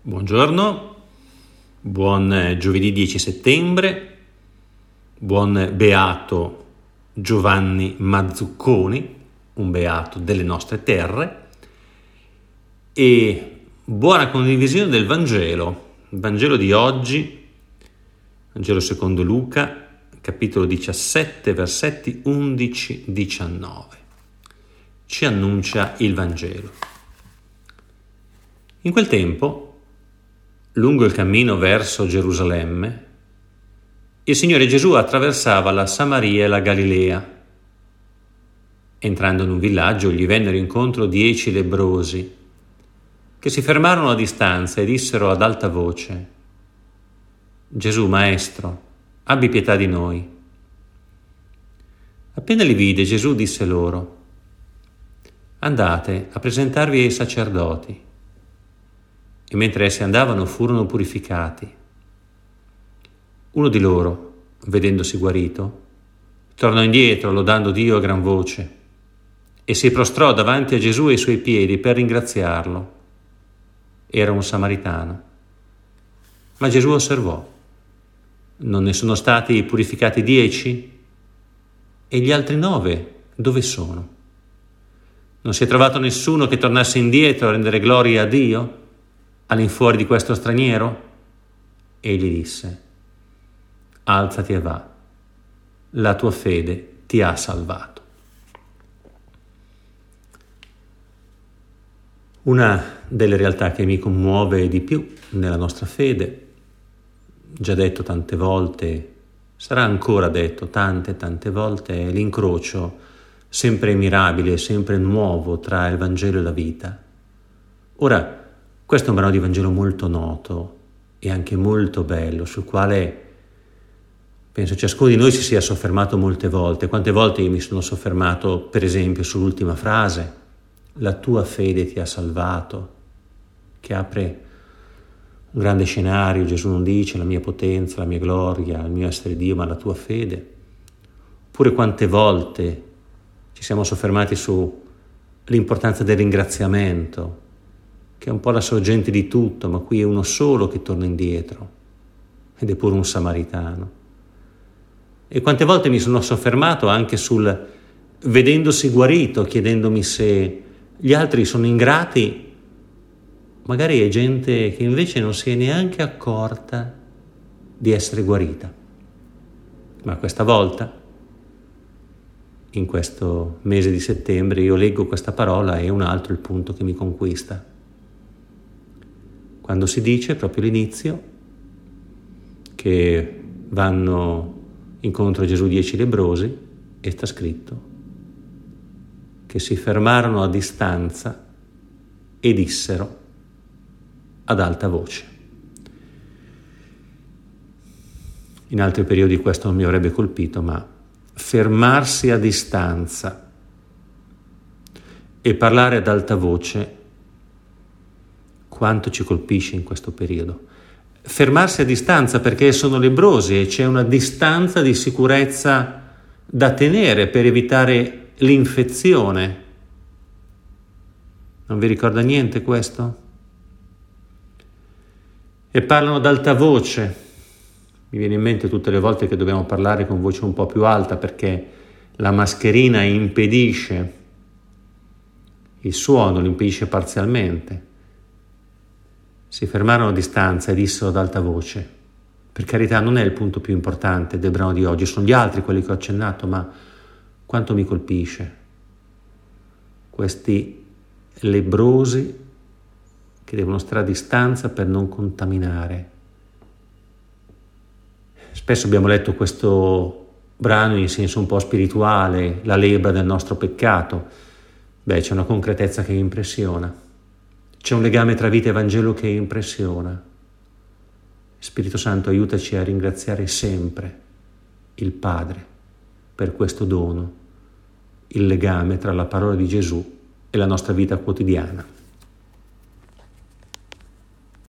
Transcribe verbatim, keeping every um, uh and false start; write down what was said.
Buongiorno, buon giovedì dieci settembre, buon beato Giovanni Mazzucconi, un beato delle nostre terre, e buona condivisione del Vangelo, il Vangelo di oggi, Vangelo secondo Luca, capitolo diciassette, versetti undici diciannove. Ci annuncia il Vangelo. In quel tempo, lungo il cammino verso Gerusalemme, il Signore Gesù attraversava la Samaria e la Galilea. Entrando in un villaggio gli vennero incontro dieci lebbrosi, che si fermarono a distanza e dissero ad alta voce: «Gesù, Maestro, abbi pietà di noi». Appena li vide, Gesù disse loro: «Andate a presentarvi ai sacerdoti». E mentre essi andavano furono purificati. Uno di loro, vedendosi guarito, tornò indietro lodando Dio a gran voce e si prostrò davanti a Gesù ai suoi piedi per ringraziarlo. Era un samaritano. Ma Gesù osservò: non ne sono stati purificati dieci? E gli altri nove dove sono? Non si è trovato nessuno che tornasse indietro a rendere gloria a Dio all'infuori di questo straniero? Egli disse: alzati e va, la tua fede ti ha salvato. Una delle realtà che mi commuove di più nella nostra fede, già detto tante volte, sarà ancora detto tante tante volte, è l'incrocio sempre mirabile, sempre nuovo tra il Vangelo e la vita. Ora, questo è un brano di Vangelo molto noto e anche molto bello, sul quale penso ciascuno di noi si sia soffermato molte volte. Quante volte io mi sono soffermato, per esempio, sull'ultima frase: la tua fede ti ha salvato, che apre un grande scenario. Gesù non dice la mia potenza, la mia gloria, il mio essere Dio, ma la tua fede. Oppure quante volte ci siamo soffermati sull'importanza del ringraziamento, che è un po' la sorgente di tutto, ma qui è uno solo che torna indietro, ed è pure un samaritano. E quante volte mi sono soffermato anche sul vedendosi guarito, chiedendomi se gli altri sono ingrati. Magari è gente che invece non si è neanche accorta di essere guarita. Ma questa volta, in questo mese di settembre, io leggo questa parola e è un altro il punto che mi conquista. Quando si dice, proprio all'inizio, che vanno incontro a Gesù dieci lebbrosi, e sta scritto che si fermarono a distanza e dissero ad alta voce. In altri periodi questo non mi avrebbe colpito, ma fermarsi a distanza e parlare ad alta voce quanto ci colpisce in questo periodo. Fermarsi a distanza perché sono lebbrosi e c'è una distanza di sicurezza da tenere per evitare l'infezione. Non vi ricorda niente questo? E parlano ad alta voce. Mi viene in mente tutte le volte che dobbiamo parlare con voce un po' più alta perché la mascherina impedisce il suono, lo impedisce parzialmente. Si fermarono a distanza e dissero ad alta voce. Per carità, non è il punto più importante del brano di oggi, sono gli altri quelli che ho accennato, ma quanto mi colpisce questi lebbrosi che devono stare a distanza per non contaminare. Spesso abbiamo letto questo brano in senso un po' spirituale, la lebbra del nostro peccato. Beh, c'è una concretezza che impressiona. C'è un legame tra vita e Vangelo che impressiona. Spirito Santo, aiutaci a ringraziare sempre il Padre per questo dono, il legame tra la parola di Gesù e la nostra vita quotidiana.